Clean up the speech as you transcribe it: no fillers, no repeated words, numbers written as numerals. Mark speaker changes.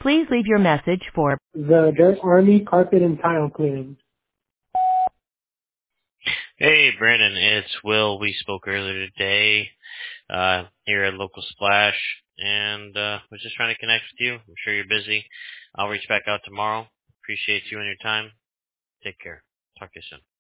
Speaker 1: Please leave your message for
Speaker 2: the Dirt Army Carpet and Tile Cleaning.
Speaker 3: Hey, Brandon, it's Will. We spoke earlier today here at Local Splash, and was just trying to connect with you. I'm sure you're busy. I'll reach back out tomorrow. Appreciate you and your time. Take care. Talk to you soon.